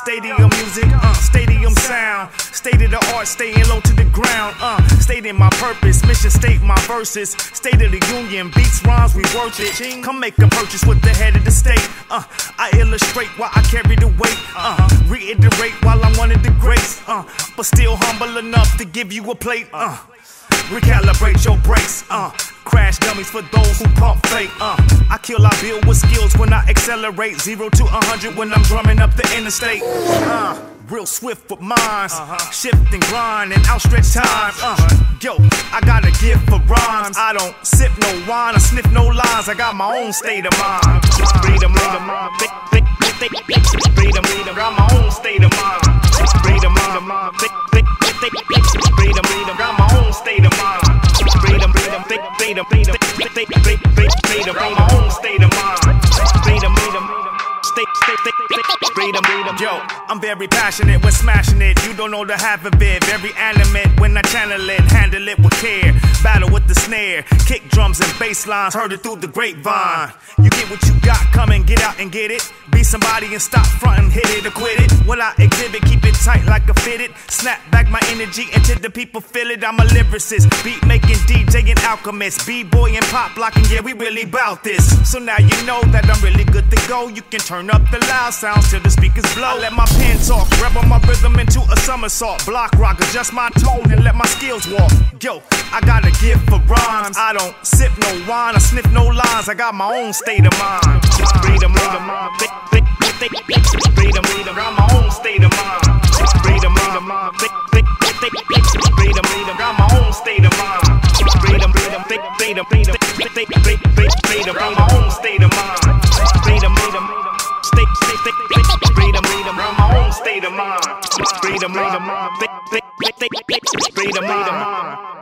stadium music, stadium sound. State of the art, staying low to the ground, stating my purpose, mission state my verses. State of the union, beats, rhymes, we worth it. Come make a purchase with the head of the state. I illustrate while I carry the weight. Reiterate while I'm one of the greats. But still humble enough to give you a plate. Recalibrate your brakes. Crash dummies for those who pump fake. I kill, I build with skills when I accelerate. 0 to 100 when I'm drumming up the interstate. Real swift with minds, shift and grind and outstretched time. Yo, I got a gift for rhymes. I don't sip no wine, I sniff no lines. I got my own state of mind. Freedom, freedom, freedom, freedom. Got my own state of mind. Freedom, freedom, freedom, freedom. Got my own state of mind. Freedom, freedom, freedom, freedom, freedom. Got my own state of mind. Freedom, freedom. Freedom, freedom. Yo, I'm very passionate when smashing it. You don't know the half of it. Very animate when I channel it, handle it with care. Battle with the snare, kick drums and bass lines, heard it through the grapevine. You get what you got, come and get out and get it. Be somebody and stop frontin', hit it or quit it. What I exhibit, keep it tight like a fitted. Snap back my energy until the people feel it. I'm a lyricist, beat making, DJ and alchemist, b-boy and pop locking. Yeah, we really bout this. So now you know that I'm really good to go. You can turn up the loud sounds till the speakers blow. I let my pen talk, rebel my rhythm into a somersault. Block rock, adjust my tone and let my skills walk. Yo, I got a gift for rhymes. I don't sip no wine, I sniff no lines. I got my own state of mind. Freedom, freedom, freedom, freedom. Got my own state of mind. Freedom, freedom, freedom, freedom. Got my own state of mind. Freedom, freedom, freedom, freedom, freedom. Got my own state of mind. Freedom, freedom. Freedom, freedom, got my own state of mind. Freedom, freedom, freedom, freedom.